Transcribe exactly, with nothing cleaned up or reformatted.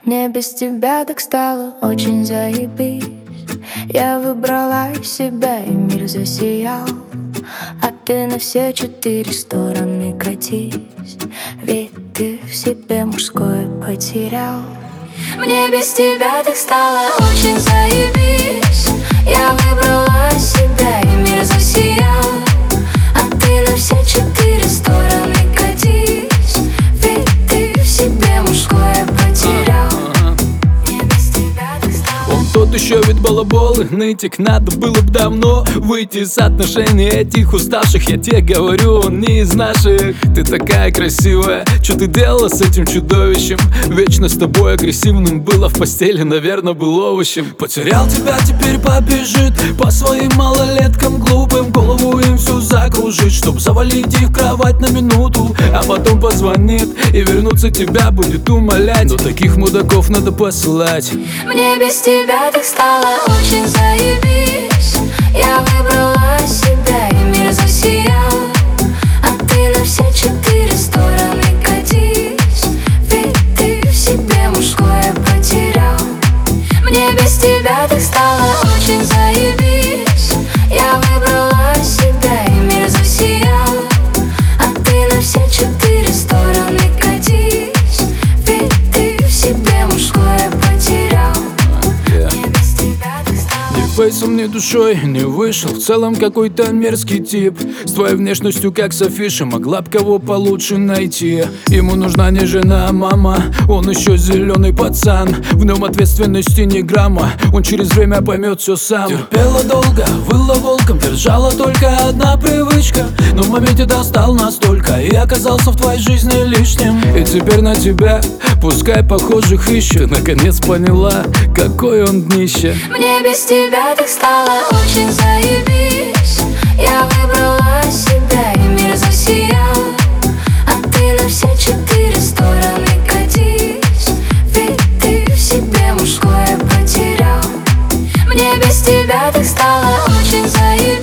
Мне без тебя так стало очень заебись. Я выбрала себя, и мир засиял. А ты на все четыре стороны катись, ведь ты в себе мужское потерял. Мне без тебя так стало очень заебись. Я выбрала себя, и мир засиял. А ты на все четыре стороны катись, ведь ты в себе мужское потерял. Мне без тебя так стало. Он тот еще вид балаболы, нытик, надо было бы давно выйти из отношений этих уставших. Я тебе говорю, он не из наших. Ты такая красивая, что ты делала с этим чудовищем? Вечно с тобой агрессивным было в постели, наверное, был овощем. Потерял тебя, теперь побежит по своим малолеткам глупым, голову им всю закружить, чтоб завалить их в кровать на минуту, а потом позвонит и вернуться тебя будет умолять. Но таких мудаков надо посылать. Мне без тебя так стало очень заебись. Я выбрала себя, и мир засиял. А ты на все четыре стороны катись, ведь ты в себе мужское потерял. Мне без тебя так стало очень заебись. Я выбрала себя, и мир засиял. А ты на все четыре стороны катись, ведь ты в себе мужское потерял. Ни фейсом, ни душой не вышел, в целом какой-то мерзкий тип. С твоей внешностью как с афиши, могла б кого получше найти. Ему нужна не жена, а мама, он еще зеленый пацан. В нем ответственности ни грамма, он через время поймет все сам. Терпела долго, выла волком, держала только одна привычка. Но в моменте достал настолько и оказался в твоей жизни лишним. И теперь на тебя, пускай похожих ищет. Наконец поняла, какой он днище. Мне без тебя так стало очень заебись. Я выбрала себя, и мир засиял. А ты на все четыре стороны катись, ведь ты в себе мужское потерял. Мне без тебя так стало очень заебись.